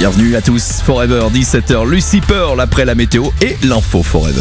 Bienvenue à tous, Forever, 17h, Lucy Pearl après la météo et l'info Forever.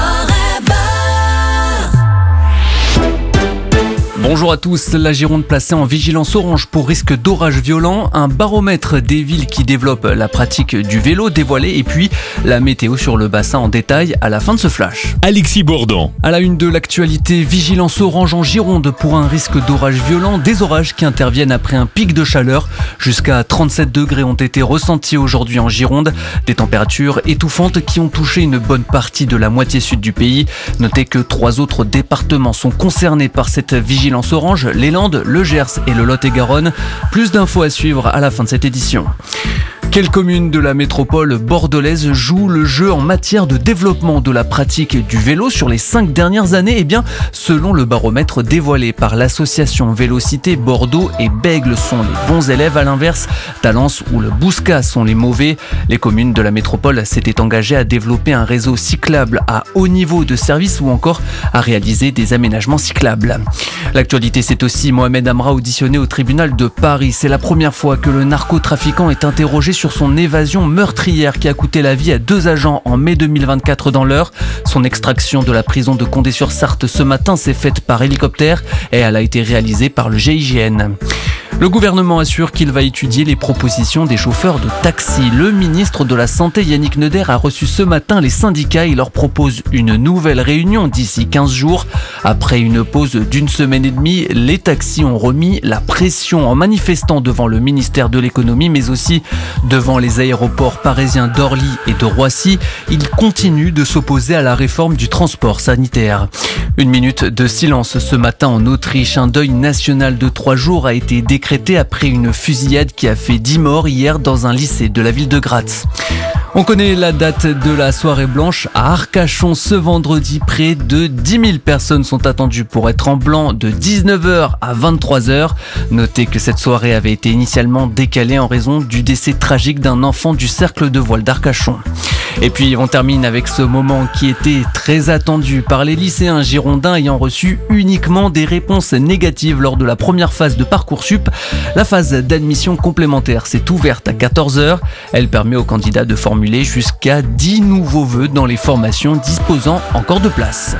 Bonjour à tous, la Gironde placée en vigilance orange pour risque d'orage violent, un baromètre des villes qui développent la pratique du vélo dévoilé et puis la météo sur le bassin en détail à la fin de ce flash. Alexis Bourdon. À la une de l'actualité, vigilance orange en Gironde pour un risque d'orage violent, des orages qui interviennent après un pic de chaleur. Jusqu'à 37 degrés ont été ressentis aujourd'hui en Gironde, des températures étouffantes qui ont touché une bonne partie de la moitié sud du pays. Notez que 3 autres départements sont concernés par cette vigilance orange, les Landes, le Gers et le Lot-et-Garonne. Plus d'infos à suivre à la fin de cette édition. Quelle commune de la métropole bordelaise joue le jeu en matière de développement de la pratique du vélo sur les 5 dernières années ? Eh bien, selon le baromètre dévoilé par l'association Vélocité, Bordeaux et Bègles sont les bons élèves. À l'inverse, Talence ou le Bouscat sont les mauvais. Les communes de la métropole s'étaient engagées à développer un réseau cyclable à haut niveau de service ou encore à réaliser des aménagements cyclables. L'actualité, c'est aussi Mohamed Amra auditionné au tribunal de Paris. C'est la première fois que le narcotrafiquant est interrogé sur son évasion meurtrière qui a coûté la vie à 2 agents en mai 2024 dans l'Eure. Son extraction de la prison de Condé-sur-Sarthe ce matin s'est faite par hélicoptère et elle a été réalisée par le GIGN. Le gouvernement assure qu'il va étudier les propositions des chauffeurs de taxi. Le ministre de la Santé, Yannick Neuder, a reçu ce matin les syndicats. Il leur propose une nouvelle réunion d'ici 15 jours. Après une pause d'1 semaine et demie, les taxis ont remis la pression en manifestant devant le ministère de l'économie, mais aussi devant les aéroports parisiens d'Orly et de Roissy. Ils continuent de s'opposer à la réforme du transport sanitaire. 1 minute de silence ce matin en Autriche. Un deuil national de 3 jours a été décrété après une fusillade qui a fait 10 morts hier dans un lycée de la ville de Graz. On connaît la date de la soirée blanche à Arcachon ce vendredi. Près de 10 000 personnes sont attendues pour être en blanc de 19h à 23h. Notez que cette soirée avait été initialement décalée en raison du décès tragique d'un enfant du cercle de voile d'Arcachon. Et puis on termine avec ce moment qui était très attendu par les lycéens girondins ayant reçu uniquement des réponses négatives lors de la première phase de Parcoursup. La phase d'admission complémentaire s'est ouverte à 14h. Elle permet aux candidats de formuler jusqu'à 10 nouveaux vœux dans les formations disposant encore de place.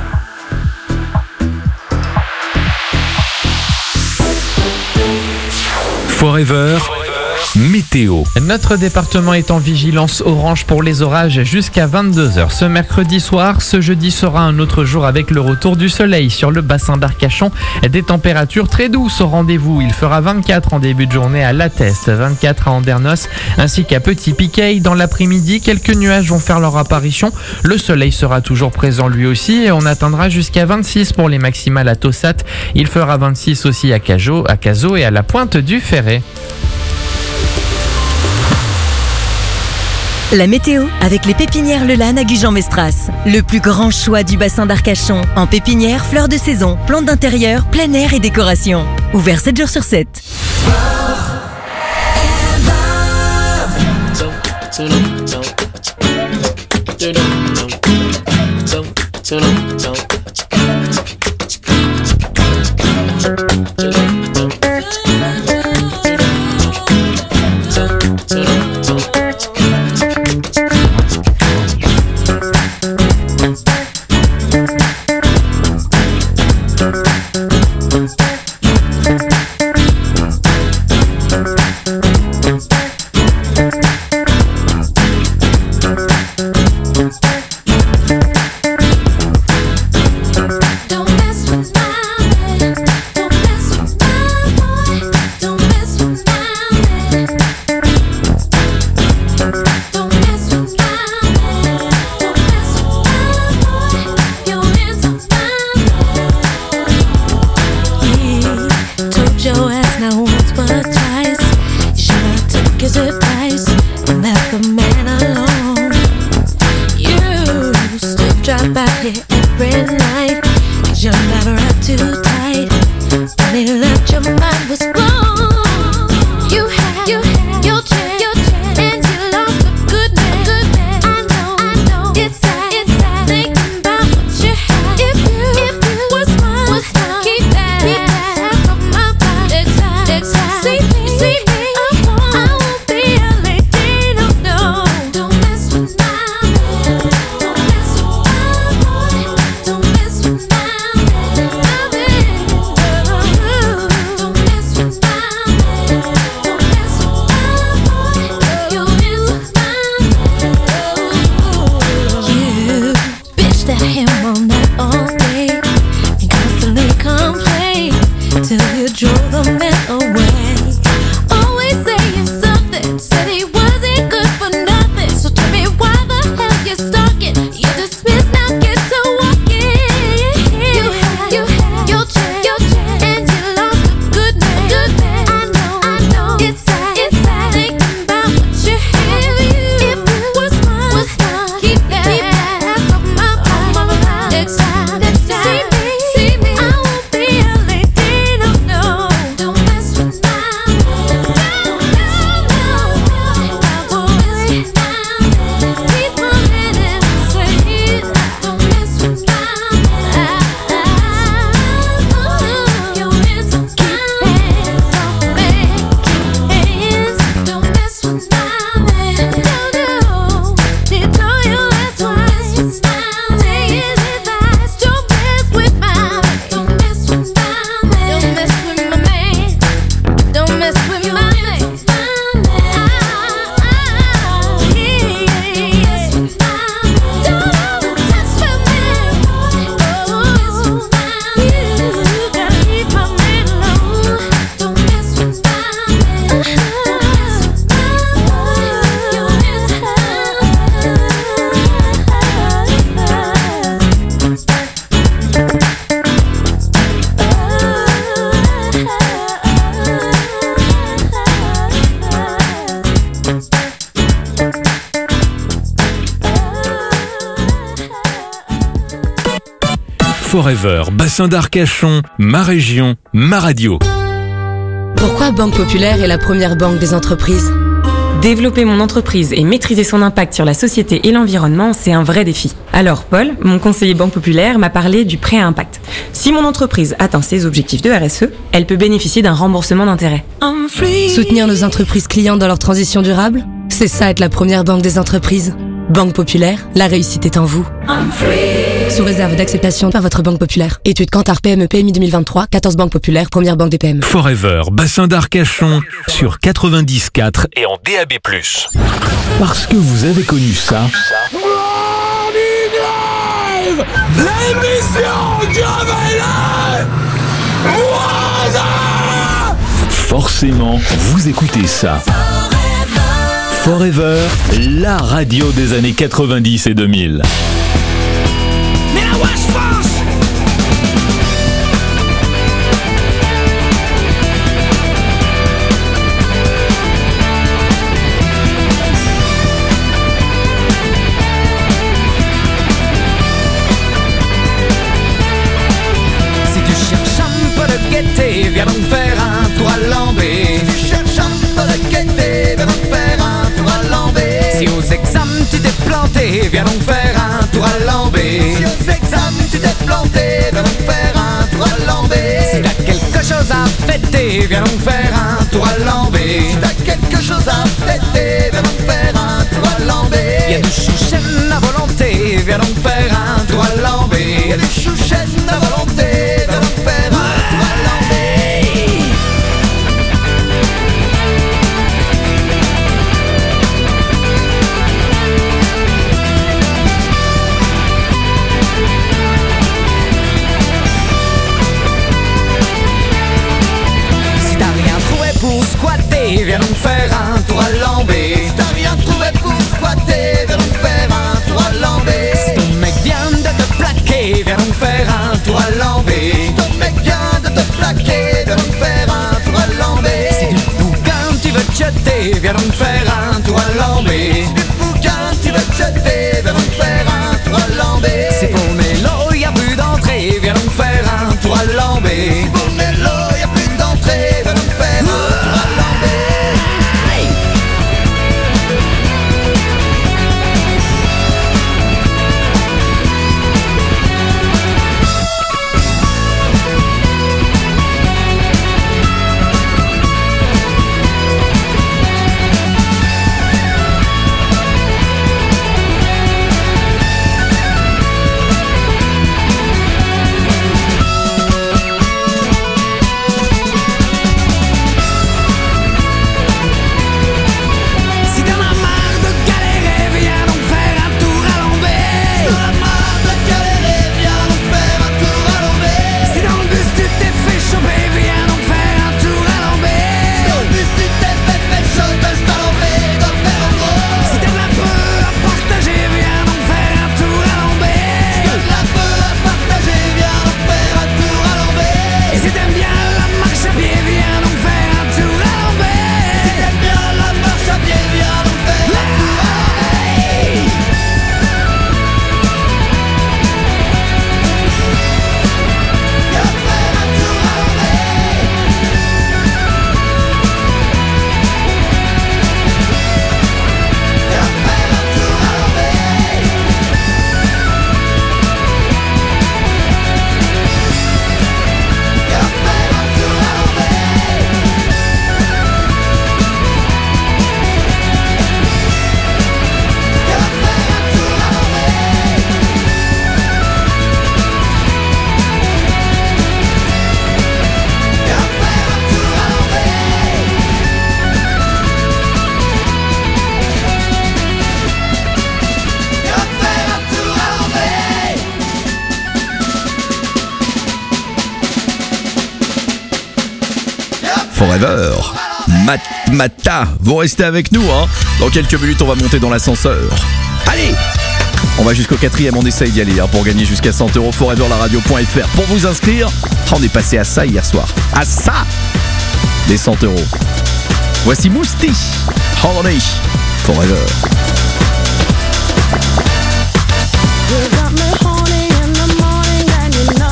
Forever. Météo. Notre département est en vigilance orange pour les orages jusqu'à 22h ce mercredi soir. Ce jeudi sera un autre jour avec le retour du soleil sur le bassin d'Arcachon. Des températures très douces au rendez-vous. Il fera 24 en début de journée à La Teste, 24 à Andernos ainsi qu'à Petit-Piquet. Dans l'après-midi, quelques nuages vont faire leur apparition. Le soleil sera toujours présent lui aussi et on atteindra jusqu'à 26 pour les maximales à Tossat. Il fera 26 aussi à Cazaux et à la Pointe du Ferret. La météo avec les pépinières Lelanne à Gujan-Mestras. Le plus grand choix du bassin d'Arcachon. En pépinière, fleurs de saison, plantes d'intérieur, plein air et décoration. Ouvert 7 jours sur 7. every night, 'cause you're never up too tight. Funny that your mind was blown. You had your chance, and you lost a good man. I know, it's sad, thinking about what you had. If you was mine, keep that off of my mind. See me, I won't be Forever, bassin d'Arcachon, ma région, ma radio. Pourquoi Banque Populaire est la première banque des entreprises ? Développer mon entreprise et maîtriser son impact sur la société et l'environnement, c'est un vrai défi. Alors Paul, mon conseiller Banque Populaire, m'a parlé du prêt à impact. Si mon entreprise atteint ses objectifs de RSE, elle peut bénéficier d'un remboursement d'intérêt. Soutenir nos entreprises clients dans leur transition durable ? C'est ça être la première banque des entreprises. Banque Populaire, la réussite est en vous. Sous réserve d'acceptation par votre Banque Populaire. Étude Kantar PME PMI 2023, 14 banques populaires, première banque des PME. Forever, bassin d'Arcachon, sur 90.4 et en DAB+. Parce que vous avez connu ça. Forcément, vous écoutez ça. Forever, la radio des années 90 et 2000. Si tu cherches un peu de gaieté, viens donc faire un tour à Lambé. Si tu cherches un peu de gaieté, viens donc faire un tour à Lambé. Si aux examens tu t'es planté, viens donc faire un tour à Lambé. Si aux examens tu t'es planté, viens donc faire un tour à Lambé. Si t'as quelque chose à fêter, viens donc faire un tour à Lambé. Si t'as quelque chose à fêter, viens donc faire un tour à Lambé. Y'a du chouchen à volonté, viens donc faire un tour à Lambé. Y'a du chouchen à volonté, viens donc faire un tour à Lambé. Si t'as rien trouvé pour squatter, viens donc faire un tour à Lambé. Si t'as rien trouvé pour squatter, viens donc faire un tour à Lambé. Si ton mec vient de te plaquer, viens donc faire un tour à Lambé. Si ton mec vient de te plaquer, viens donc faire un tour à Lambé. Si du bouquin tu veux te jeter, viens donc faire un tour à Lambé. Si du bouquin tu veux te jeter, viens donc faire un tour à Lambé. Si pour Mélo y'a plus d'entrée, viens donc faire un tour à Lambé. Si pour Mélo y'a plus d'entrée, viens donc faire un tour à Lambé. Si t'en as marre de galérer, viens donc faire un tour à Lambé. Si t'en as marre de galérer, viens donc faire un tour à Lambé. Si dans le bus tu t'es fait choper, viens donc faire un tour à Lambé. Si dans le bus tu t'es fait choper, je Lambé, comme faire en gros. Si t'as de la peur à partager, viens donc faire un tour à Lambé. Si t'as de la peur à partager, viens donc faire un tour à Lambé. Et si t'aimes bien la marche à pied, viens donc faire un tour à Lambé. Si t'aimes bien la marche à pied, viens donc faire un tour à Lambé. Viens faire un tour à Lambé. Viens faire un tour à Lambé. Viens faire un tour à Lambé. Viens faire un tour à Lambé. Viens faire un tour à Lambé. Viens faire un tour à Lambé. Forever, Mata, vous restez avec nous, hein. Dans quelques minutes, on va monter dans l'ascenseur. Allez, on va jusqu'au 4e, on essaye d'y aller, hein, pour gagner jusqu'à 100 €. Foreverlaradio.fr pour vous inscrire. On est passé à ça hier soir. À ça, les 100 €. Voici Mousti, Holiday, Forever. You got me horny in the morning and you know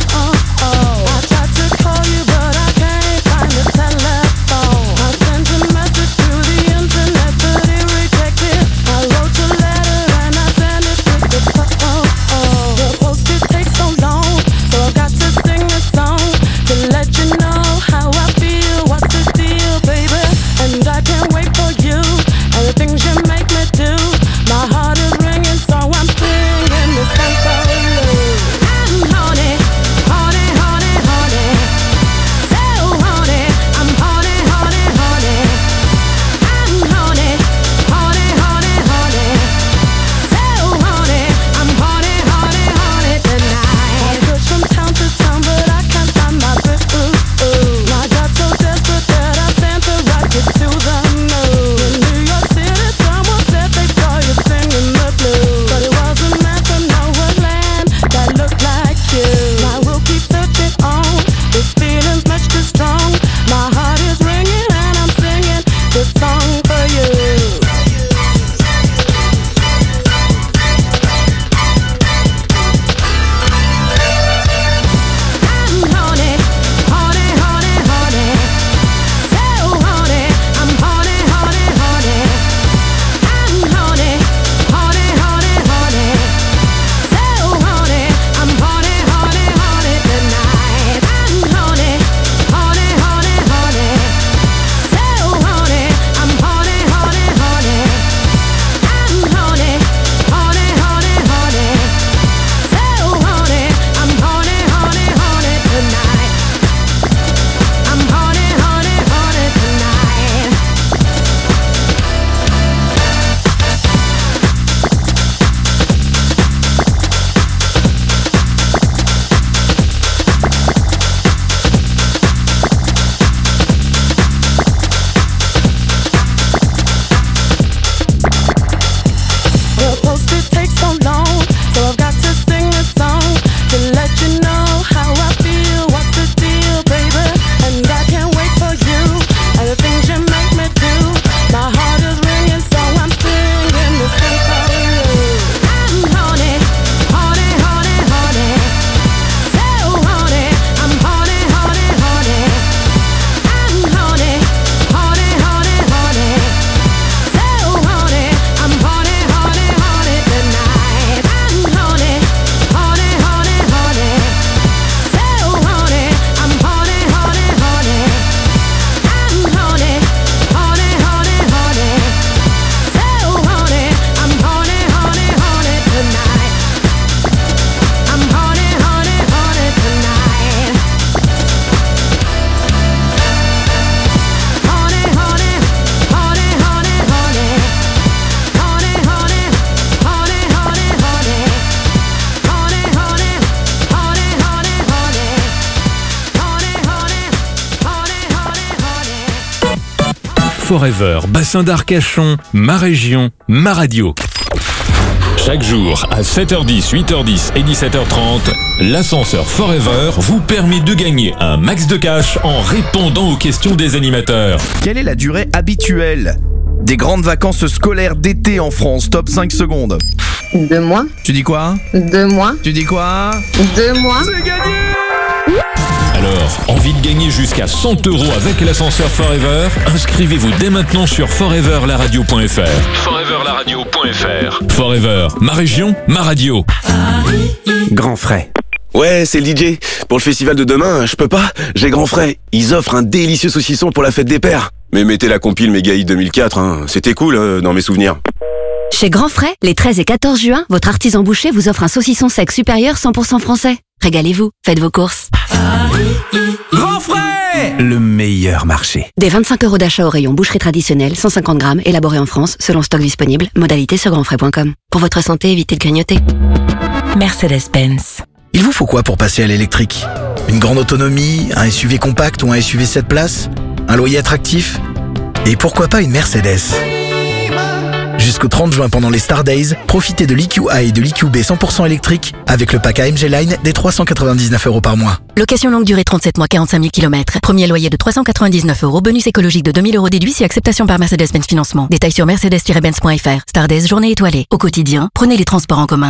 Forever, bassin d'Arcachon, ma région, ma radio. Chaque jour à 7h10, 8h10 et 17h30, l'ascenseur Forever vous permet de gagner un max de cash en répondant aux questions des animateurs. Quelle est la durée habituelle des grandes vacances scolaires d'été en France? Top 5 secondes. 2 mois. Tu dis quoi? 2 mois. Tu dis quoi? 2 mois. C'est gagné! Alors, envie de gagner jusqu'à 100 € avec l'ascenseur Forever? Inscrivez-vous dès maintenant sur foreverlaradio.fr. Foreverlaradio.fr. Forever, ma région, ma radio. Grand frais. Ouais, c'est le DJ. Pour le festival de demain, je peux pas. J'ai grand frais. Ils offrent un délicieux saucisson pour la fête des pères. Mais mettez la compile Méga Hit 2004, hein. C'était cool dans mes souvenirs. Chez Grand Frais, les 13 et 14 juin, votre artisan boucher vous offre un saucisson sec supérieur 100% français. Régalez-vous, faites vos courses. Grand frais! Le meilleur marché. Des 25 € d'achat au rayon boucherie traditionnelle, 150 grammes, élaboré en France, selon stock disponible. Modalité sur grandfrais.com. Pour votre santé, évitez de grignoter. Mercedes-Benz. Il vous faut quoi pour passer à l'électrique? Une grande autonomie, un SUV compact ou un SUV 7 places? Un loyer attractif? Et pourquoi pas une Mercedes? Jusqu'au 30 juin pendant les Star Days, profitez de l'EQA et de l'EQB 100% électrique avec le pack AMG Line des 399 € par mois. Location longue durée 37 mois, 45 000 km. Premier loyer de 399 €. Bonus écologique de 2000 € déduit si acceptation par Mercedes-Benz Financement. Détails sur mercedes-benz.fr. Star Days, journée étoilée. Au quotidien, prenez les transports en commun.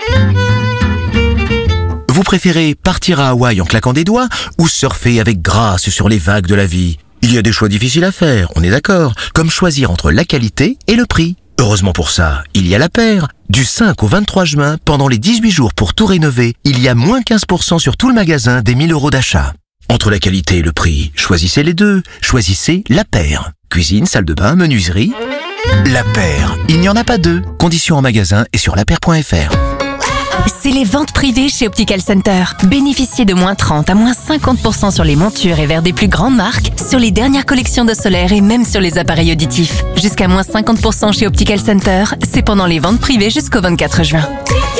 Vous préférez partir à Hawaï en claquant des doigts ou surfer avec grâce sur les vagues de la vie? Il y a des choix difficiles à faire, on est d'accord, comme choisir entre la qualité et le prix. Heureusement pour ça, il y a La Paire. Du 5 au 23 juin, pendant les 18 jours pour tout rénover, il y a moins 15% sur tout le magasin des 1000 € d'achat. Entre la qualité et le prix, choisissez les deux. Choisissez La Paire. Cuisine, salle de bain, menuiserie. La Paire, il n'y en a pas deux. Conditions en magasin et sur lapaire.fr. C'est les ventes privées chez Optical Center. Bénéficiez de moins 30 à moins 50% sur les montures et verres des plus grandes marques, sur les dernières collections de solaire et même sur les appareils auditifs. Jusqu'à moins 50% chez Optical Center, c'est pendant les ventes privées jusqu'au 24 juin.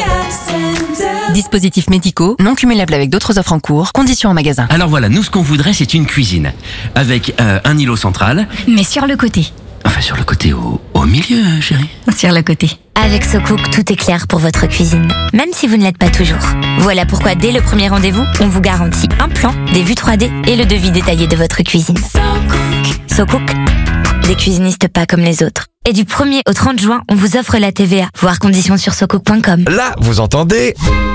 Dispositifs médicaux, non cumulables avec d'autres offres en cours, conditions en magasin. Alors voilà, nous ce qu'on voudrait c'est une cuisine, avec un îlot central. Mais sur le côté. Enfin sur le côté, au milieu chérie. Sur le côté. Avec SoCook, tout est clair pour votre cuisine, même si vous ne l'êtes pas toujours. Voilà pourquoi dès le premier rendez-vous, on vous garantit un plan, des vues 3D et le devis détaillé de votre cuisine. SoCook, des cuisinistes pas comme les autres. Et du 1er au 30 juin, on vous offre la TVA. Voir conditions sur socook.com. Là, vous entendez?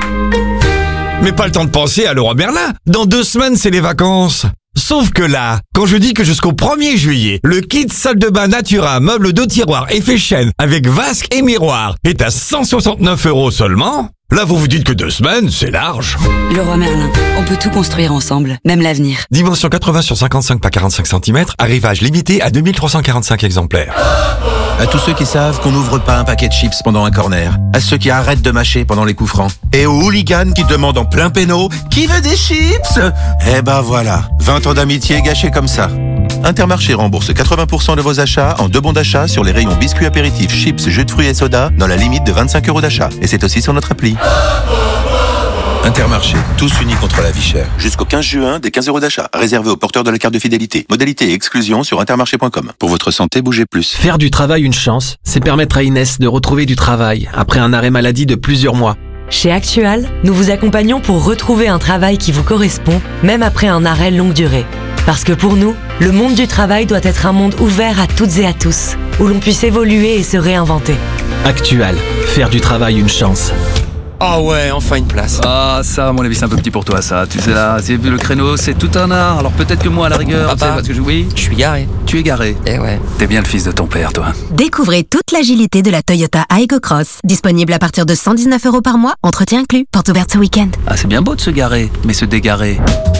Mais pas le temps de penser à Leroy Merlin. Dans 2 semaines, c'est les vacances. Sauf que là, quand je dis que jusqu'au 1er juillet, le kit salle de bain Natura, meuble de tiroir effet chêne avec vasque et miroir est à 169 € seulement, là vous vous dites que 2 semaines, c'est large. Leroy Merlin, on peut tout construire ensemble, même l'avenir. Dimension 80 sur 55 par 45 cm, arrivage limité à 2345 exemplaires. À tous ceux qui savent qu'on n'ouvre pas un paquet de chips pendant un corner. À ceux qui arrêtent de mâcher pendant les coups francs. Et aux hooligans qui demandent en plein péno « Qui veut des chips ?» Eh ben voilà, 20 ans d'amitié gâchés comme ça. Intermarché rembourse 80% de vos achats en 2 bons d'achat sur les rayons biscuits apéritifs, chips, jus de fruits et soda dans la limite de 25 € d'achat. Et c'est aussi sur notre appli. Intermarché, tous unis contre la vie chère. Jusqu'au 15 juin, des 15 € d'achat. Réservé aux porteurs de la carte de fidélité. Modalité et exclusion sur intermarché.com. Pour votre santé, bougez plus. Faire du travail une chance, c'est permettre à Inès de retrouver du travail après un arrêt maladie de plusieurs mois. Chez Actual, nous vous accompagnons pour retrouver un travail qui vous correspond, même après un arrêt longue durée. Parce que pour nous, le monde du travail doit être un monde ouvert à toutes et à tous, où l'on puisse évoluer et se réinventer. Actual, faire du travail une chance. Ah ouais, enfin une place. Ah ça, à mon avis, c'est un peu petit pour toi ça. Tu sais là, c'est vu le créneau, c'est tout un art. Alors peut-être que moi à la rigueur, Papa, tu sais, parce que oui, je suis garé. Tu es garé. Eh ouais. T'es bien le fils de ton père, toi. Découvrez toute l'agilité de la Toyota Aygo Cross. Disponible à partir de 119 € par mois, entretien inclus. Porte ouverte ce week-end. Ah c'est bien beau de se garer, mais se dégarer.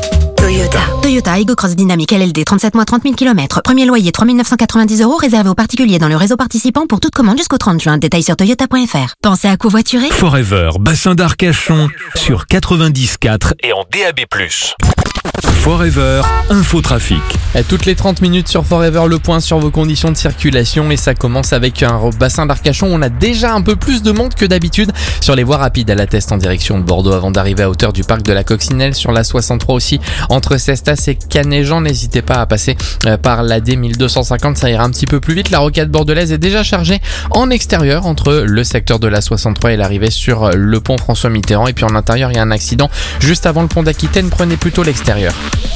Toyota Aygo Cross Dynamique LLD, 37 mois, 30 000 km. Premier loyer 3 990 €, réservé aux particuliers dans le réseau participant pour toute commande jusqu'au 30 juin. Détails sur toyota.fr. Pensez à covoiturer. Forever, bassin d'Arcachon, sur 94 et en DAB+. Forever, Infotrafic. Toutes les 30 minutes sur Forever, le point sur vos conditions de circulation, et ça commence avec un bassin d'Arcachon. On a déjà un peu plus de monde que d'habitude sur les voies rapides à la Teste en direction de Bordeaux avant d'arriver à hauteur du parc de la Coccinelle, sur la 63 aussi entre Cestas et Canéjan. N'hésitez pas à passer par la D1250, ça ira un petit peu plus vite. La rocade bordelaise est déjà chargée en extérieur entre le secteur de la 63 et l'arrivée sur le pont François Mitterrand, et puis en intérieur il y a un accident juste avant le pont d'Aquitaine, prenez plutôt l'extérieur.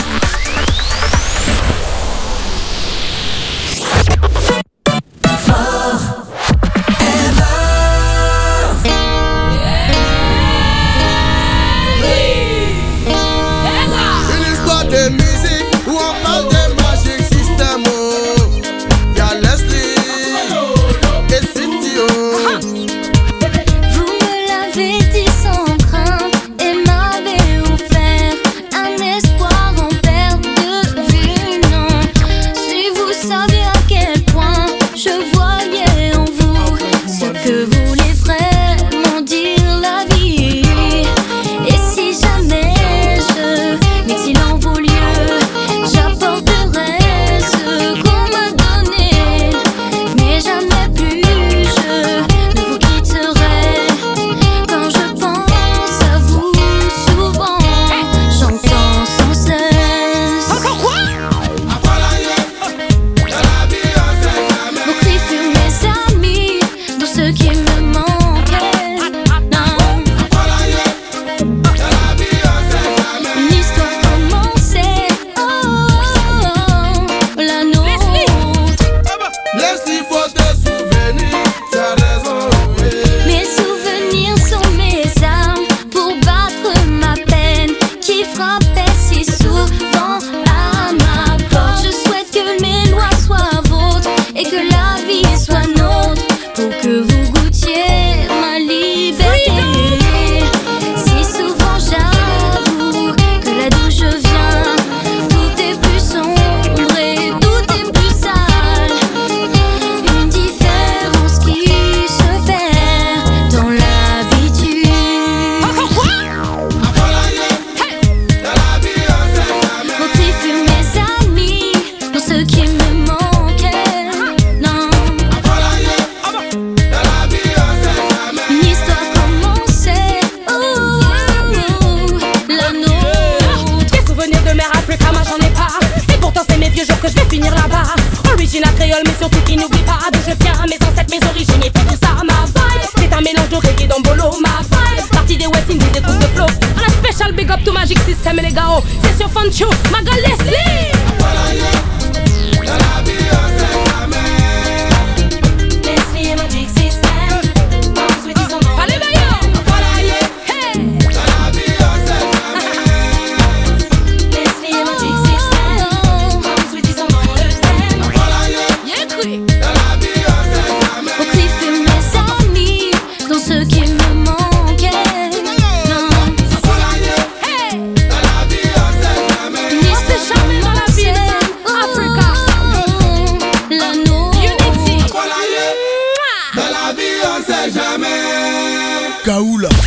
Kaoula.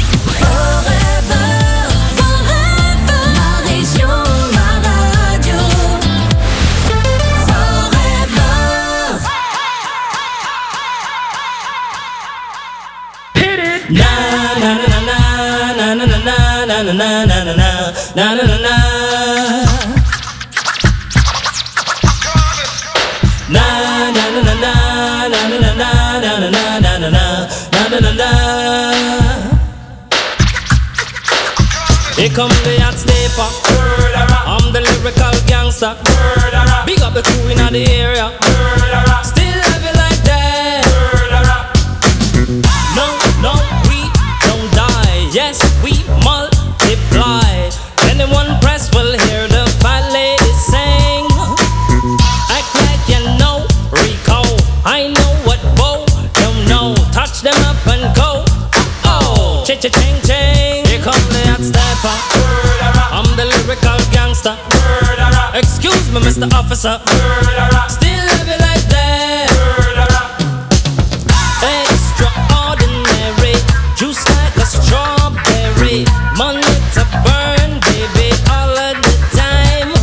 Here come the hot stepper. I'm the lyrical gangster. Big up the crew in the area. Still have it like that. No, no, we don't die. Yes, we multiply. Anyone press will hear the fat lady sing. Act like you know Rico. I know what Bo don't know. Touch them up and go. Oh, ching ching. Here come the hot stepper. I'm the lyrical gangster. Excuse me, Mr. Officer. Still have it like that. Extraordinary. Juice like a strawberry. Money to burn, baby, all of the time.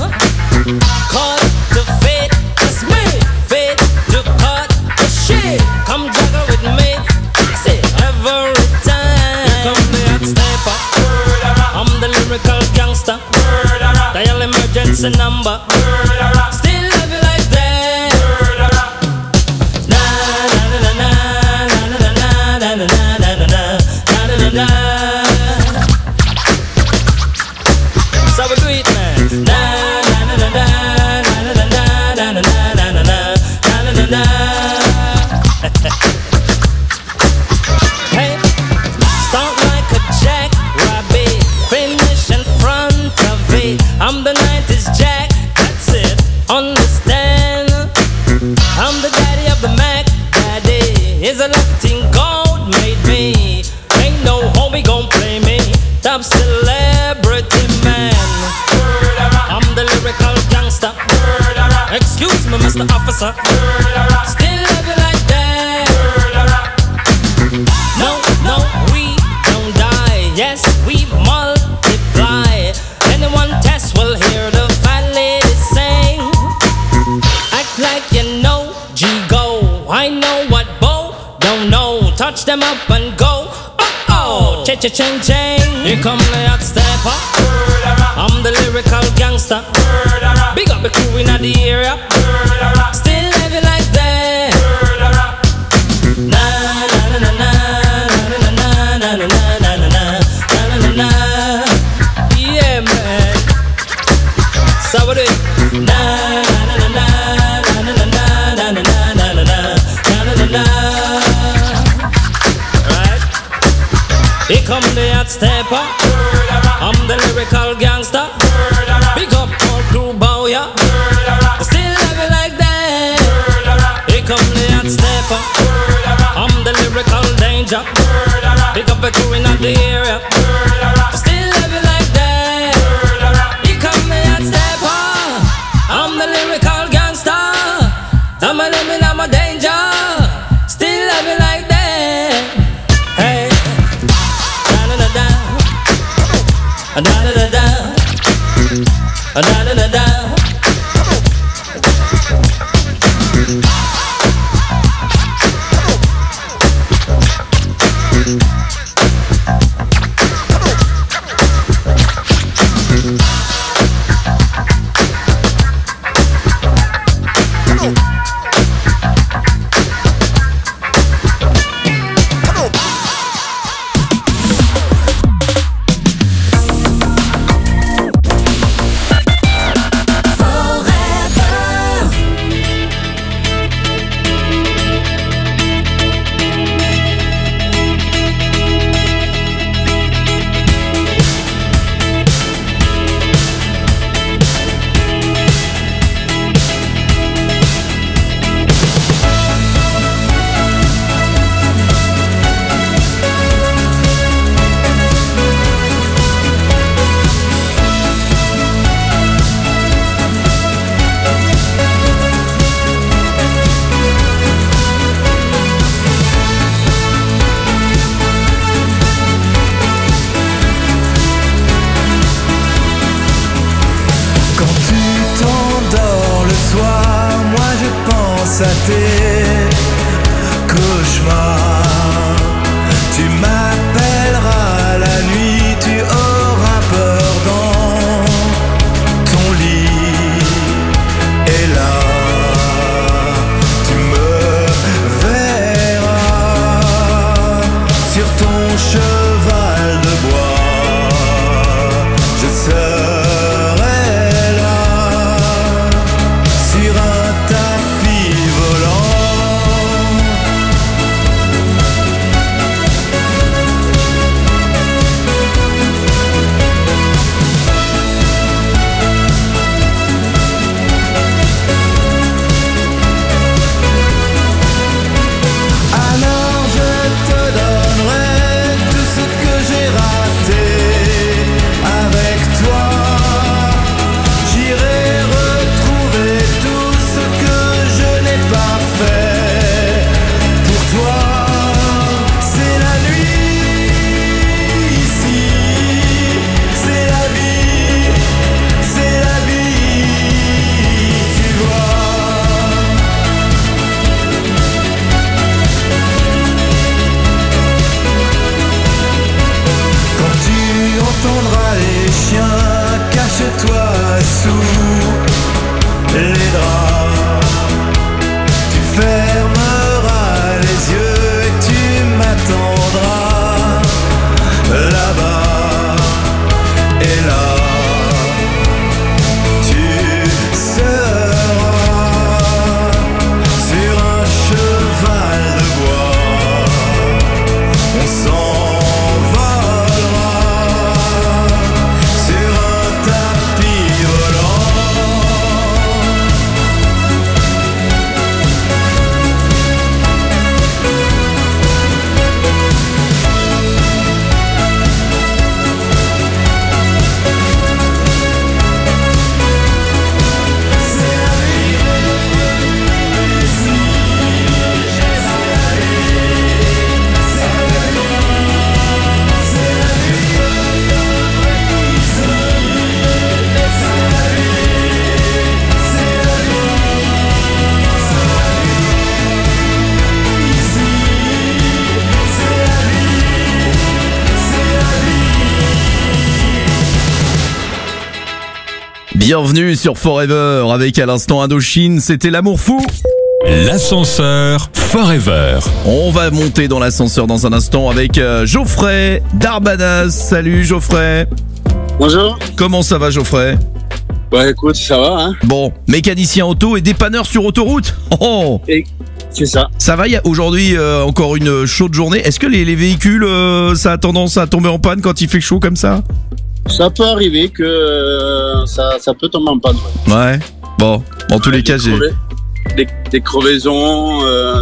a number. Still love you like that. Na na na na na na na na na na na na na. So we do it, man. Na na na na na na na na na na na na na na. Hey, start like a jackrabbit, finish in front of it. I'm the 90s Jack, that's it. Understand? I'm the daddy of the Mac. Daddy is a Latin gold made me. Ain't no homie gon' play me. Top celebrity man. I'm the lyrical gangster. Excuse me, Mr. Officer. Still love you like that. No, no, we don't die. Yes, we multiply. Anyone test will hear the fat lady sing. Act like you know G-Go. I know what Bo don't know. Touch them up and go. Oh, cha-cha-ching-ching. Here come the hot stepper. I'm the lyrical gangster. Big up the crew in the area. Still love you like that. Na na na na na na na na na na na na na. Yeah, man. So what do it? Na na na na na na na na na na na na na. Right? Here come the hot stepper. I'm the lyrical gangster. Big up all crew bow ya. Still love you like that. Here come the hot stepper. I'm the lyrical danger. Big up the crew in the area. Still love you like that. Here come the hot stepper. I'm the lyrical gangster. I'm a living, I'm a danger. Still love you like that. Hey, da da da da, da da da da, da da da da. À tes cauchemars, tu m'appelleras la nuit, tu auras peur dans ton lit, et là tu me verras sur ton cheval de bois, je serai là sur un tapis volant. Bienvenue sur Forever avec à l'instant Indochine, c'était l'amour fou. L'ascenseur Forever. On va monter dans l'ascenseur dans un instant avec Geoffrey d'Arbanas. Salut Geoffrey. Bonjour. Comment ça va Geoffrey ? Bah écoute, ça va hein. Bon, mécanicien auto et dépanneur sur autoroute. Oh. Et c'est ça. Ça va, il y a aujourd'hui encore une chaude journée. Est-ce que les véhicules, ça a tendance à tomber en panne quand il fait chaud comme ça ? Ça peut arriver que ça peut tomber en panne. Ouais. Bon, en tous les cas, j'ai... Des crevaisons,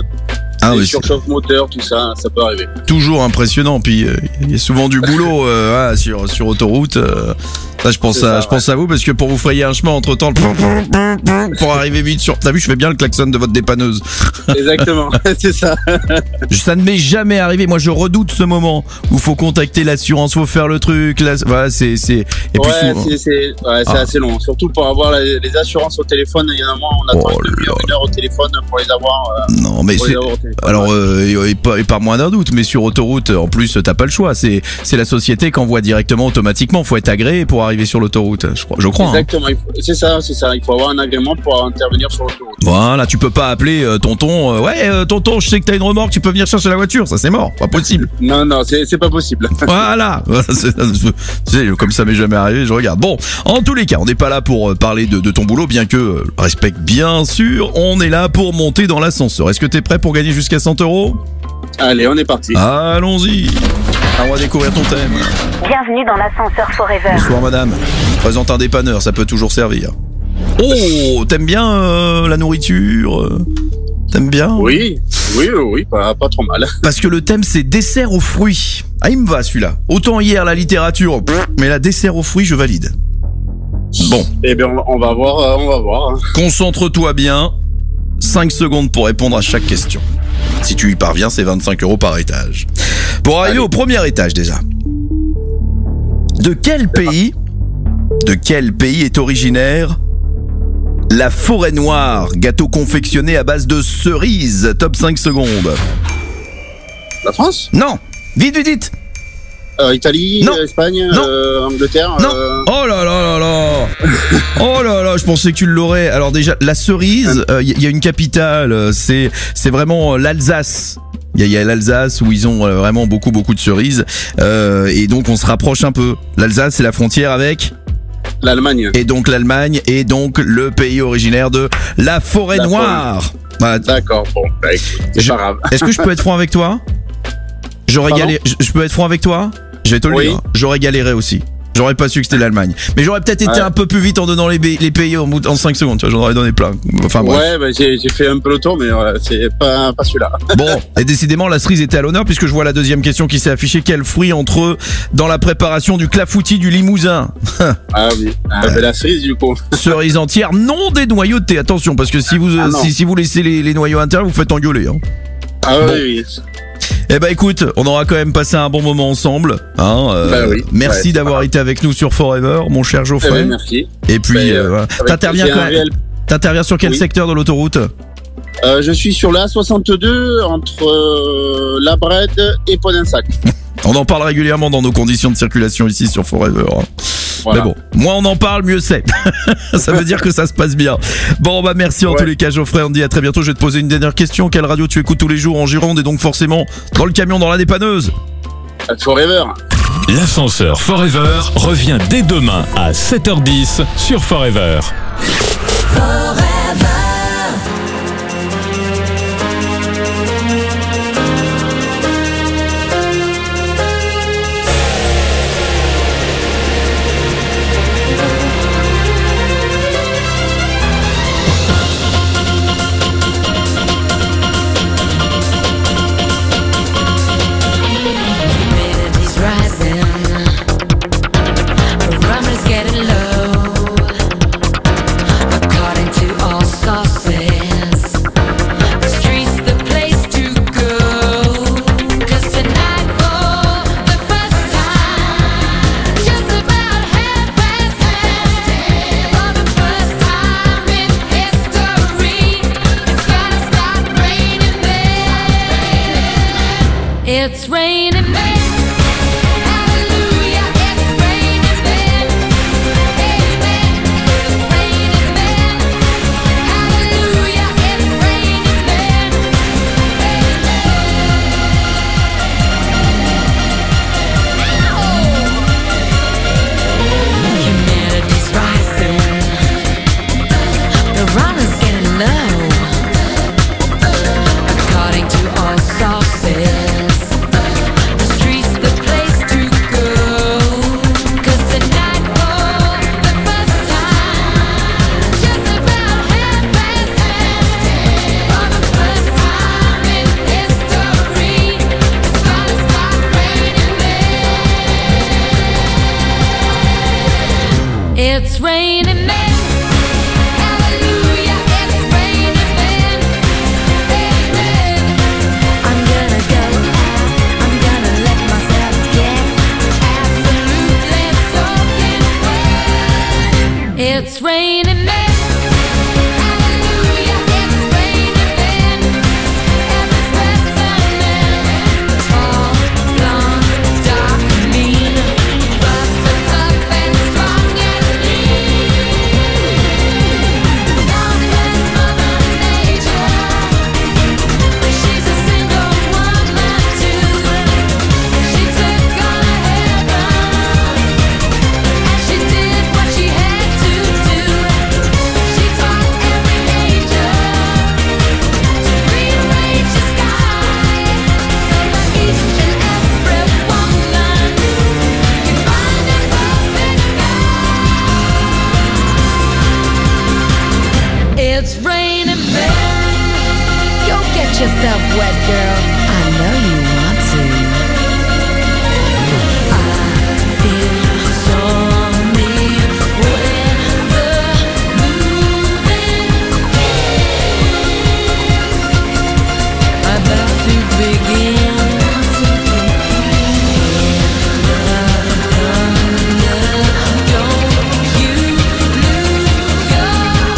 des surchauffe moteur, tout ça, ça peut arriver. Toujours impressionnant, puis il y a souvent du boulot sur autoroute. Ça, je pense à vous, parce que pour vous frayer un chemin entre temps, pour arriver vite sur... T'as vu, je fais bien le klaxon de votre dépanneuse. Exactement, c'est ça. Ça ne m'est jamais arrivé. Moi, je redoute ce moment où faut contacter l'assurance, faut faire le truc. Voilà, c'est. Et puis c'est assez long. Surtout pour avoir les assurances au téléphone. Il y en a moins, on attend une heure au téléphone pour les avoir. Non, mais c'est. Alors, et pas moins d'un doute, mais sur autoroute, en plus, t'as pas le choix. C'est la société qui envoie directement automatiquement. Faut être agréé pour arriver sur l'autoroute. Je crois. Exactement. Hein. C'est ça. Il faut avoir un agrément pour intervenir sur l'autoroute. Voilà, tu peux pas appeler tonton. Tonton, je sais que t'as une remorque, tu peux venir chercher la voiture. Ça, c'est mort. Pas possible. Non, c'est pas possible. Voilà. C'est comme ça m'est jamais arrivé, je regarde. Bon, en tous les cas, on n'est pas là pour parler de ton boulot, bien que respecte bien sûr. On est là pour monter dans l'ascenseur. Est-ce que t'es prêt pour gagner jusqu'à 100 €? Allez, on est parti. Allons-y. On va découvrir ton thème. Bienvenue dans l'ascenseur Forever. Bonsoir madame. Présente un dépanneur, ça peut toujours servir. Oh, t'aimes bien la nourriture? T'aimes bien? Oui, pas trop mal. Parce que le thème c'est dessert aux fruits. Ah, il me va celui-là. Autant hier la littérature, mais la dessert aux fruits, je valide. Bon. Eh bien, on va voir. Concentre-toi bien. 5 secondes pour répondre à chaque question. Si tu y parviens, c'est 25 € par étage. Pour arriver au premier étage déjà. De quel pays est originaire la forêt noire, gâteau confectionné à base de cerises? Top 5 secondes. La France? Non. Vite. Italie, non. Espagne, non. Angleterre. Non. Oh là là. Oh là là, je pensais que tu l'aurais. Alors déjà, la cerise, il y a une capitale, c'est vraiment l'Alsace. Il y a l'Alsace où ils ont vraiment beaucoup de cerises. Et donc on se rapproche un peu. L'Alsace, c'est la frontière avec l'Allemagne. Et donc l'Allemagne est donc le pays originaire de la forêt noire. Voilà. D'accord, bon, c'est pas grave. Est-ce que je peux être franc avec toi? Je peux être franc avec toi? Je vais te le dire. J'aurais galéré aussi. J'aurais pas su que c'était l'Allemagne. Mais j'aurais peut-être été un peu plus vite en donnant les pays en 5 secondes. Tu vois, j'en aurais donné plein. Enfin, bref. Ouais, bah, j'ai fait un peu le tour, mais c'est pas celui-là. Bon, et décidément, la cerise était à l'honneur puisque je vois la deuxième question qui s'est affichée. Quel fruit entre dans la préparation du clafoutis du Limousin? Ah oui, la cerise du coup. Cerise entière, non dénoyautée. Attention, parce que si vous laissez les noyaux intérieurs, vous faites engueuler. Hein. Ah bon. Oui. Eh ben écoute, on aura quand même passé un bon moment ensemble. Merci d'avoir été avec nous sur Forever, mon cher Geoffrey. Merci. Et puis, t'interviens sur quel secteur de l'autoroute? Je suis sur la 62 entre La Brède et Podensac. On en parle régulièrement dans nos conditions de circulation ici sur Forever. Voilà. Mais bon, moins on en parle, mieux c'est. Ça veut dire que ça se passe bien. Bon, bah merci en tous les cas, Geoffrey. On dit à très bientôt. Je vais te poser une dernière question. Quelle radio tu écoutes tous les jours en Gironde et donc forcément dans le camion, dans la dépanneuse? Forever. L'ascenseur Forever revient dès demain à 7h10 sur Forever. It's raining men. Hallelujah, it's raining men. Amen. raining men. Hallelujah, it's raining men. Amen. I'm gonna go out, I'm gonna let myself get absolutely soaking wet. It's raining men. Hallelujah, it's raining men. Every specimen, tall, blonde, dark, mean, but the tough and strong and lean. God bless Mother Nature. She's a single woman too. She took on a heaven, and she did what she had to do. She taught every angel to rearrange the sky, so that each and every woman can find a perfect guy. It's raining men. Go get yourself wet, girl. I know you want to. I feel stormy weather moving about to begin. Don't you lose your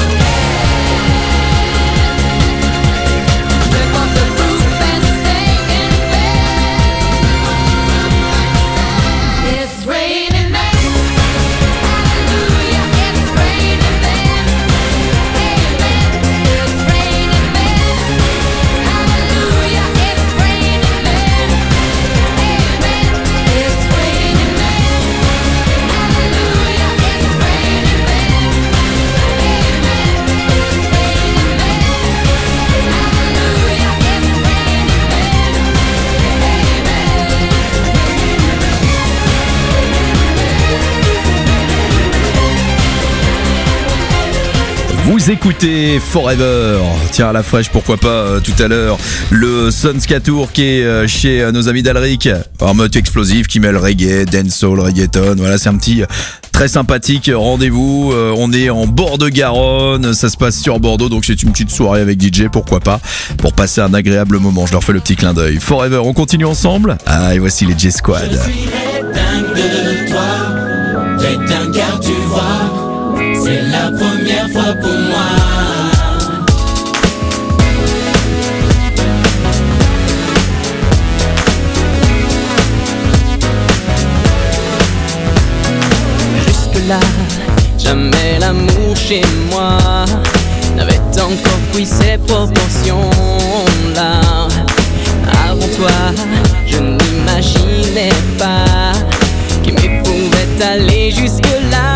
rip off the roof and stay in bed. It's raining men. Hallelujah, it's raining men. Amen. It's raining men. Hallelujah, it's raining men. Amen. It's raining men. Hallelujah, it's raining men. Amen. It's raining men. Hallelujah, it's Vous écoutez Forever. Tiens, à la fraîche, pourquoi pas tout à l'heure. Le Sunskatour qui est chez nos amis d'Alric. En mode explosif qui mêle reggae, dancehall, reggaeton. Voilà, c'est un petit très sympathique rendez-vous. On est en bord de Garonne. Ça se passe sur Bordeaux. Donc c'est une petite soirée avec DJ, pourquoi pas. Pour passer un agréable moment. Je leur fais le petit clin d'œil. Forever, on continue ensemble. Ah, et voici les J-Squad. Je suis dingue de toi, dingue car tu vois, c'est la première fois pour moi. Jusque-là, jamais l'amour chez moi n'avait encore pris ces proportions-là. Avant toi, je n'imaginais pas qu'aimer pouvait aller jusque-là.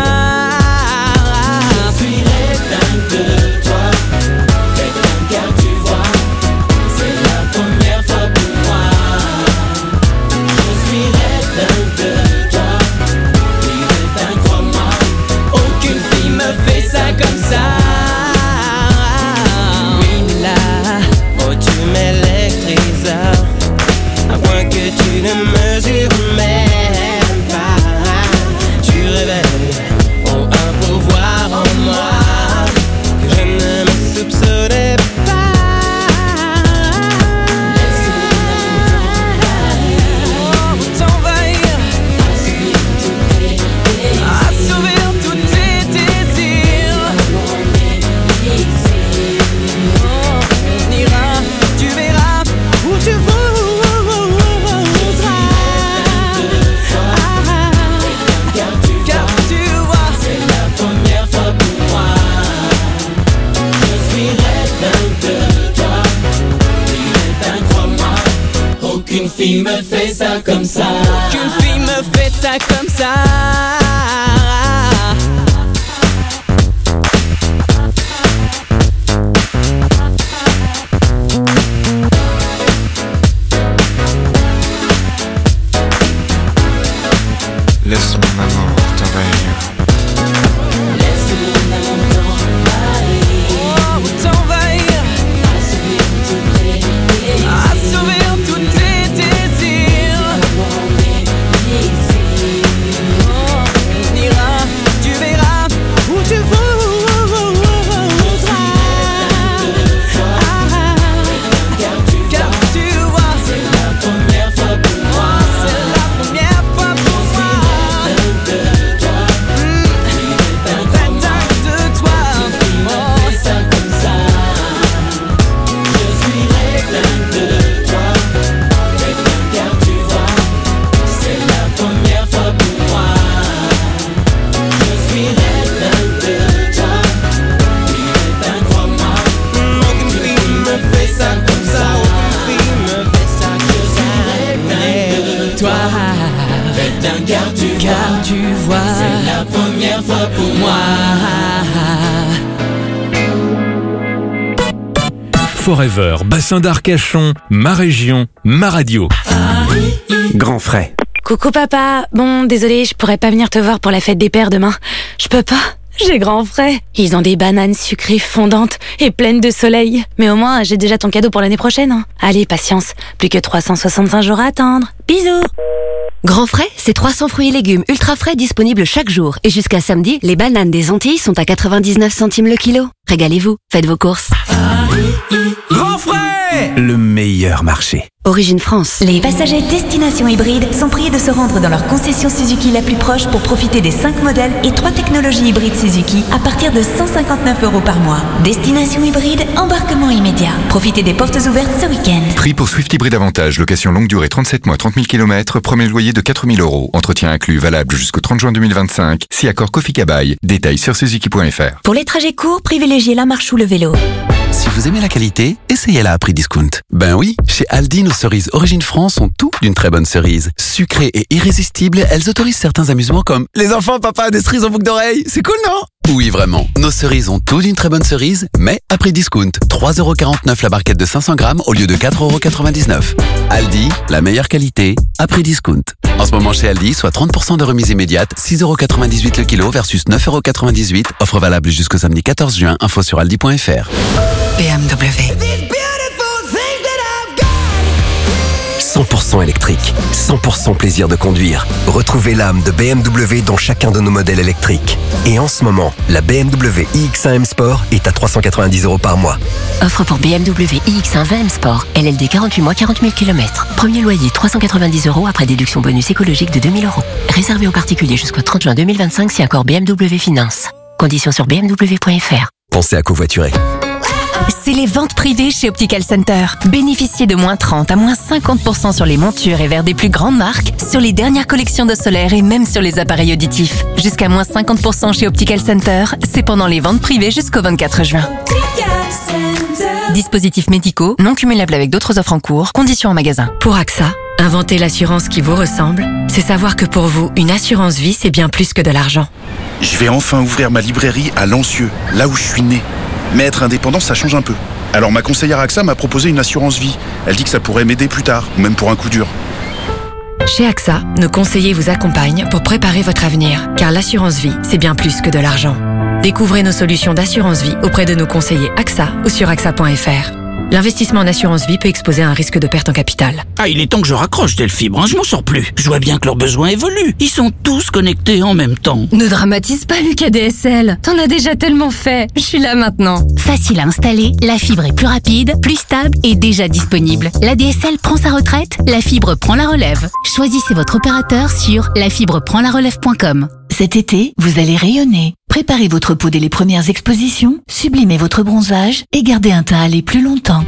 Je suis dingue de toi, dingue car tu vois, c'est la première fois pour moi. Je suis dingue de toi, dingue, crois-moi, Aucune fille me fait ça comme ça. Oui, là, oh tu m'électrises, à moins que tu ne mesures même pas. Tu révèles un pouvoir en moi que je ne me soupçonnais pas. t'envahir, assouvir tous tes désirs. On ira, tu verras où tu voudras. Car tu vois, C'est la première fois pour moi. Je suis dingue de toi, dingue, crois-moi, aucune fille me fait ça comme ça. Aucune fille me fait ça comme ça. Laisse mon amour t'envahir. T'envahir, assouvir tous tes désirs. On ira, toi. Faites un Car tu vois, c'est la première fois pour moi. Forever, bassin d'Arcachon, ma région, ma radio. Grand frais. Coucou papa, bon désolé, je pourrais pas venir te voir pour la fête des pères demain. Je peux pas, j'ai grand frais. Ils ont des bananes sucrées fondantes et pleines de soleil. Mais au moins j'ai déjà ton cadeau pour l'année prochaine. Hein. Allez, patience, plus que 365 jours à attendre. Bisous. Grand frais, c'est 300 fruits et légumes ultra frais disponibles chaque jour. Et jusqu'à samedi, les bananes des Antilles sont à 99 centimes le kilo. Régalez-vous, faites vos courses. Grand frais, le meilleur marché. Origine France. Les passagers destination hybride sont priés de se rendre dans leur concession Suzuki la plus proche pour profiter des 5 modèles et 3 technologies hybrides Suzuki à partir de 159 € par mois. Destination hybride, embarquement immédiat. Profitez des portes ouvertes ce week-end. Prix pour Swift Hybride Avantage, location longue durée 37 mois, 30 000 km, premier loyer de 4 000 €. Entretien inclus, valable jusqu'au 30 juin 2025. Si accord Kofi Kabaï. Détails sur suzuki.fr. Pour les trajets courts, privilégiez la marche ou le vélo. Si vous aimez la qualité, essayez-la à prix discount. Ben oui, chez Aldi, nos cerises Origine France sont tout d'une très bonne cerise. Sucrées et irrésistibles, elles autorisent certains amusements comme les enfants, papa, des cerises en boucle d'oreille. C'est cool, non? Oui, vraiment. Nos cerises ont tout d'une très bonne cerise, mais à prix discount. 3,49 € la barquette de 500 grammes au lieu de 4,99 €. Aldi, la meilleure qualité, à prix discount. En ce moment chez Aldi, soit 30% de remise immédiate, 6,98 € le kilo versus 9,98 €. Offre valable jusqu'au samedi 14 juin. Info sur aldi.fr. BMW. 100% électrique, 100% plaisir de conduire. Retrouvez l'âme de BMW dans chacun de nos modèles électriques. Et en ce moment, la BMW iX1 M Sport est à 390 € par mois. Offre pour BMW iX1 20 M Sport. LLD 48 mois, 40 000 km. Premier loyer 390 € après déduction bonus écologique de 2 000 €. Réservé aux particuliers jusqu'au 30 juin 2025 si accord BMW Finance. Conditions sur bmw.fr. Pensez à covoiturer. C'est les ventes privées chez Optical Center. Bénéficiez de moins 30 à moins 50% sur les montures et verres des plus grandes marques, sur les dernières collections de solaire et même sur les appareils auditifs. Jusqu'à moins 50% chez Optical Center, c'est pendant les ventes privées jusqu'au 24 juin. Dispositifs médicaux, non cumulables avec d'autres offres en cours, conditions en magasin. Pour AXA, inventer l'assurance qui vous ressemble, c'est savoir que pour vous, une assurance vie, c'est bien plus que de l'argent. Je vais enfin ouvrir ma librairie à Lancieux, là où je suis né. Mais être indépendant, ça change un peu. Alors ma conseillère AXA m'a proposé une assurance vie. Elle dit que ça pourrait m'aider plus tard, ou même pour un coup dur. Chez AXA, nos conseillers vous accompagnent pour préparer votre avenir, car l'assurance vie, c'est bien plus que de l'argent. Découvrez nos solutions d'assurance vie auprès de nos conseillers AXA ou sur AXA.fr. L'investissement en assurance vie peut exposer à un risque de perte en capital. Ah, il est temps que je raccroche Delfibre, je m'en sors plus. Je vois bien que leurs besoins évoluent. Ils sont tous connectés en même temps. Ne dramatise pas, Lucas DSL. T'en as déjà tellement fait. Je suis là maintenant. Facile à installer, la fibre est plus rapide, plus stable et déjà disponible. La DSL prend sa retraite, la fibre prend la relève. Choisissez votre opérateur sur lafibreprendlarelève.com. Cet été, vous allez rayonner. Préparez votre peau dès les premières expositions, sublimez votre bronzage et gardez un teint à aller plus longtemps.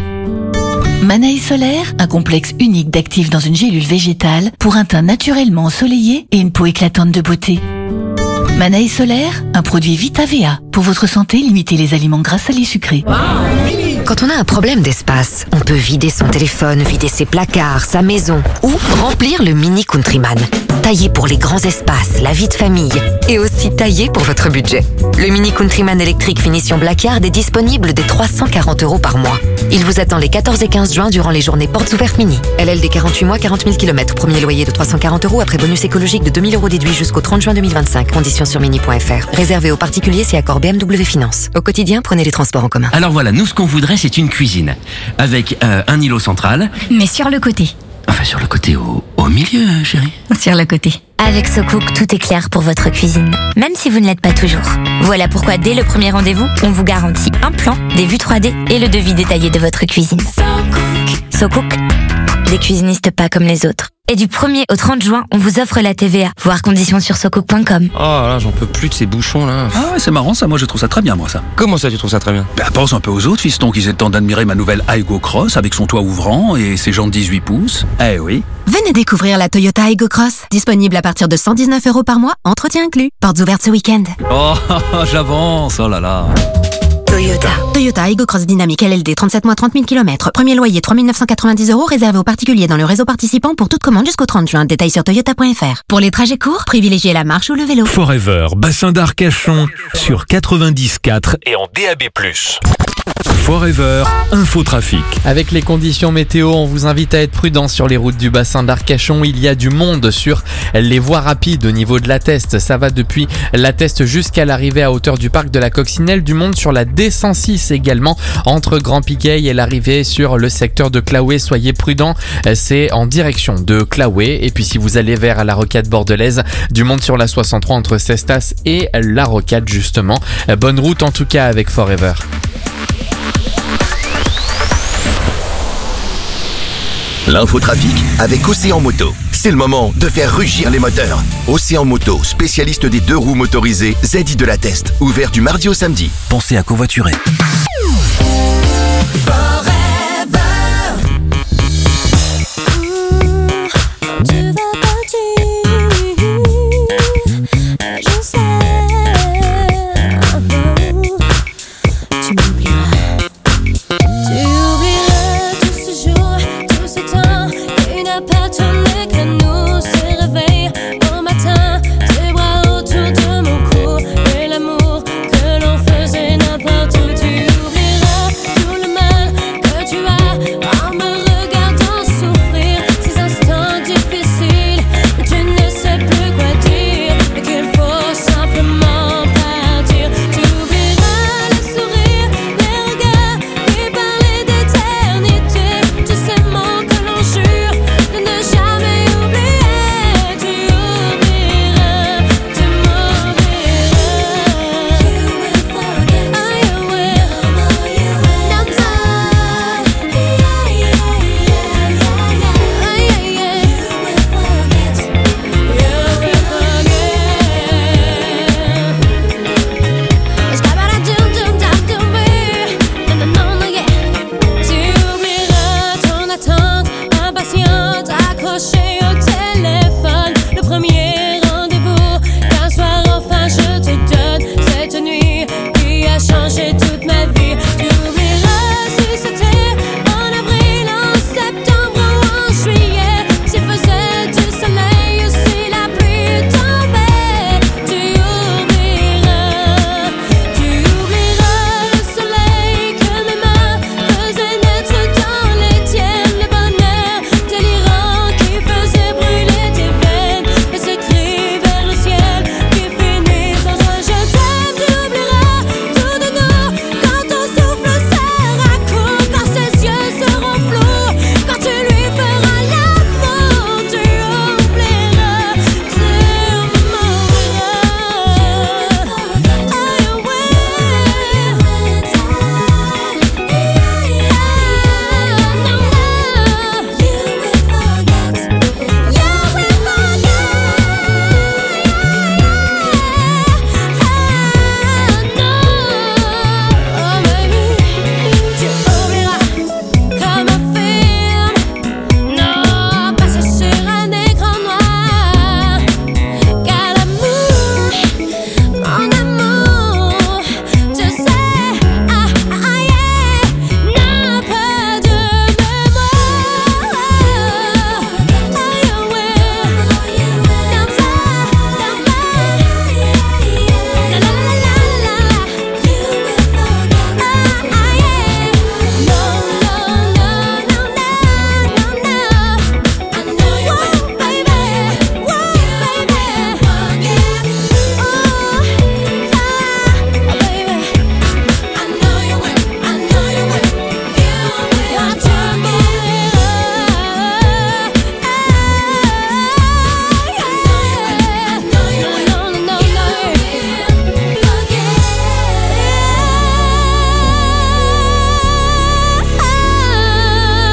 Manaï Solaire, un complexe unique d'actifs dans une gélule végétale pour un teint naturellement ensoleillé et une peau éclatante de beauté. Manaï Solaire, un produit VitaVea. Pour votre santé, limitez les aliments gras, salés, sucrés. Quand on a un problème d'espace, on peut vider son téléphone, vider ses placards, sa maison ou remplir le Mini Countryman. Taillé pour les grands espaces, la vie de famille et aussi taillé pour votre budget. Le Mini Countryman électrique finition Blackard est disponible dès 340 € par mois. Il vous attend les 14 et 15 juin durant les journées portes ouvertes mini. LLD 48 mois, 40 000 km. Premier loyer de 340 € après bonus écologique de 2 000 € déduit jusqu'au 30 juin 2025. Conditions sur mini.fr. Réservé aux particuliers si accord BMW Finance. Au quotidien, prenez les transports en commun. Alors voilà, nous ce qu'on voudrait c'est une cuisine. Avec un îlot central. Mais sur le côté. Enfin sur le côté au milieu, chérie. Sur le côté. Avec SoCook, tout est clair pour votre cuisine, même si vous ne l'êtes pas toujours. Voilà pourquoi dès le premier rendez-vous, on vous garantit un plan, des vues 3D et le devis détaillé de votre cuisine. SoCook, des cuisinistes pas comme les autres. Et du 1er au 30 juin, on vous offre la TVA. Voir conditions sur socook.com. Oh là, j'en peux plus de ces bouchons là. Ah ouais, c'est marrant ça, moi je trouve ça très bien moi ça. Comment ça tu trouves ça très bien? Bah pense un peu aux autres fistons qu'ils aient le temps d'admirer ma nouvelle Aygo Cross avec son toit ouvrant et ses jantes 18 pouces. Eh oui. Venez découvrir la Toyota Aygo Cross. Disponible à partir de 119 € par mois, entretien inclus. Portes ouvertes ce week-end. Oh, j'avance, oh là là. Toyota. Toyota Aygo Cross Dynamic LLD, 37 mois, 30 000 km. Premier loyer 3 990 €, réservé aux particuliers dans le réseau participant pour toute commande jusqu'au 30 juin. Détails sur toyota.fr. Pour les trajets courts, privilégiez la marche ou le vélo. Forever, bassin d'Arcachon, sur 90.4 et en DAB+. Forever, infotrafic. Avec les conditions météo, on vous invite à être prudent sur les routes du bassin d'Arcachon. Il y a du monde sur les voies rapides au niveau de la Teste. Ça va depuis la Teste jusqu'à l'arrivée à hauteur du parc de la Coccinelle. Du monde sur la D106 également, entre Grand Piquet et l'arrivée sur le secteur de Claouet. Soyez prudents, c'est en direction de Claouet. Et puis si vous allez vers la rocade bordelaise, du monde sur la 63 entre Cestas et la rocade justement. Bonne route en tout cas avec Forever. L'infotrafic avec Océan Moto. C'est le moment de faire rugir les moteurs. Océan Moto, spécialiste des 2 roues motorisées ZI de la Teste. Ouvert du mardi au samedi. Pensez à covoiturer.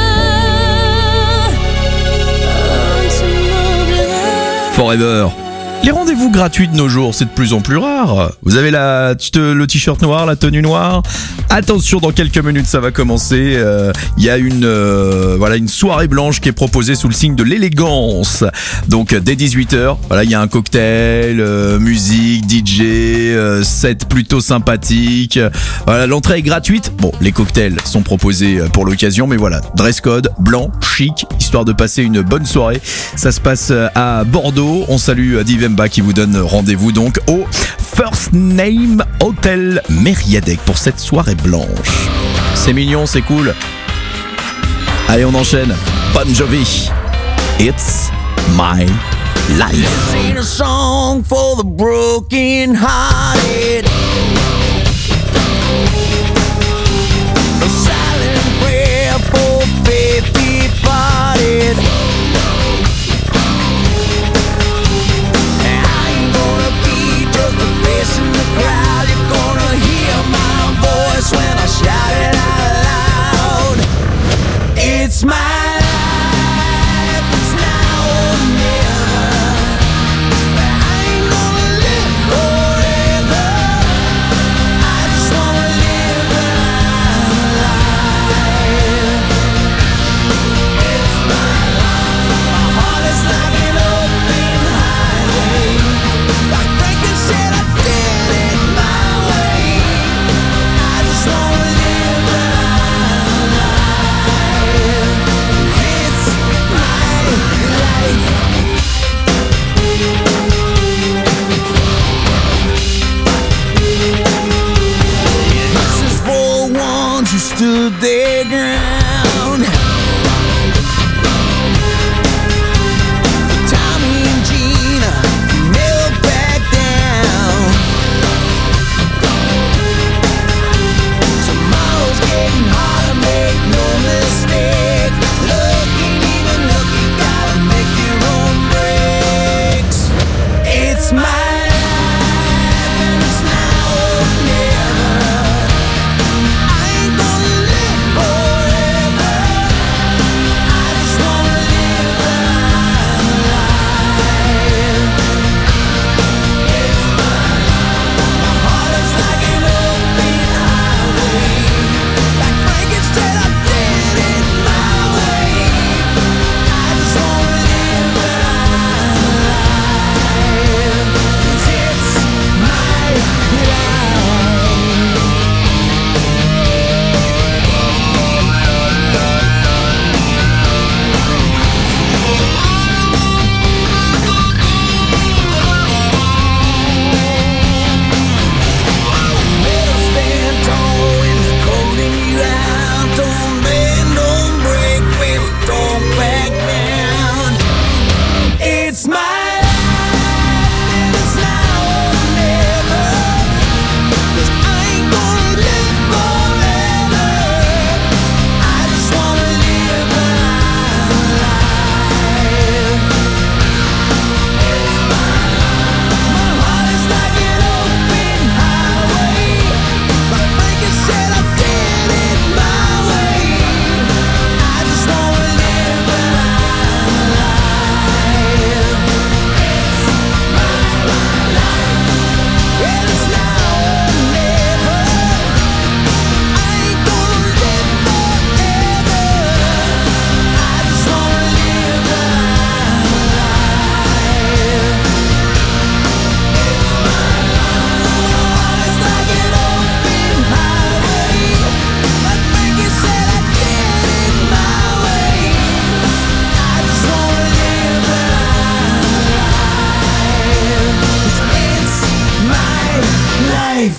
Forever, Les rendez-vous gratuits de nos jours, c'est de plus en plus rare. Vous avez le t-shirt noir, la tenue noire. Attention, dans quelques minutes, ça va commencer. Il y a une soirée blanche qui est proposée sous le signe de l'élégance. Donc dès 18h, voilà, il y a un cocktail, musique, DJ, set plutôt sympathique. Voilà, l'entrée est gratuite. Bon, les cocktails sont proposés pour l'occasion, mais voilà, dress code blanc, chic, histoire de passer une bonne soirée. Ça se passe à Bordeaux. On salue Divemba qui vous donne rendez-vous donc au First Name Hotel Mériadec pour cette soirée blanche. C'est mignon, c'est cool. Allez, on enchaîne. Bon Jovi, It's My Life. Sing a song for the broken hearted. A silent prayer for faith departed. I ain't gonna be just a face in the crowd. You're gonna hear my voice when I shout it out loud. It's my life, it's now or never. I ain't gonna live forever. I just wanna live my life. It's my life. My heart is like an open highway. Like Franklin said, I did it my way. I just wanna live my life. It's my life. This is for ones who stood their ground. For Tommy and Gina, who never back down. Tomorrow's getting harder, make no mistake. Looking, even looking, gotta make your own breaks. It's my life, and it's now or never. I ain't gonna live forever. I just wanna live my life. It's my life. My heart is like an open highway. Like Frankenstein, I did it my way. I just wanna live my life. 'Cause it's my life. Better stand tall when they're calling you out. Don't bend, don't break, baby, don't back down. It's my life, and it's now or never. 'Cause I ain't gonna live forever. I just wanna live my life. It's my life. My heart is like an open highway. Like Franklin said, I did it my way. I just wanna live my life. It's my life. And it's now or never. I ain't gonna live forever. I just wanna live my life. It's my life. It's like an open highway. Like Frankie said, I did it my way. I just wanna live my life. It's my life.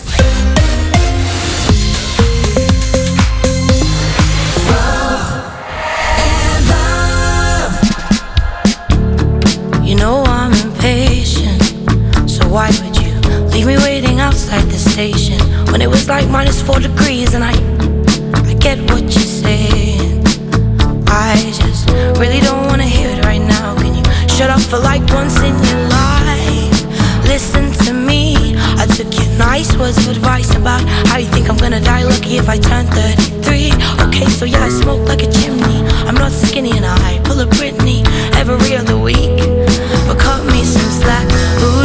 You know I'm impatient, so why would you leave me waiting outside the station when it was like -4 degrees? And I get what you're saying. I just really don't wanna hear it right now. Can you shut up for like once in your life? Listen to me. I took your nice words of advice about how you think I'm gonna die lucky if I turn 33. Okay, so yeah, I smoke like a chimney. I'm not skinny and I pull a Britney every other week. But cut me some slack. Ooh,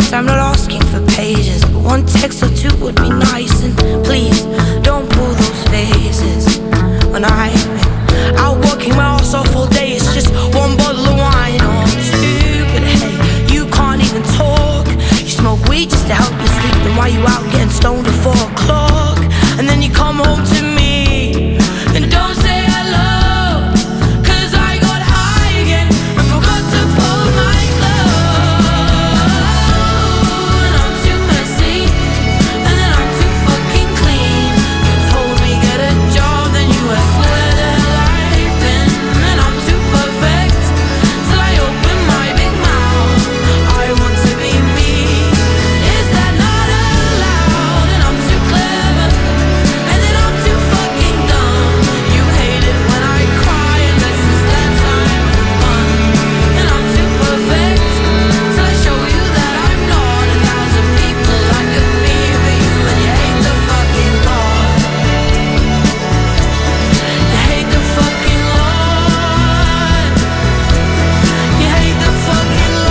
patience, I'm not asking for pages, but one text or two would be nice. And please, don't pull those faces when I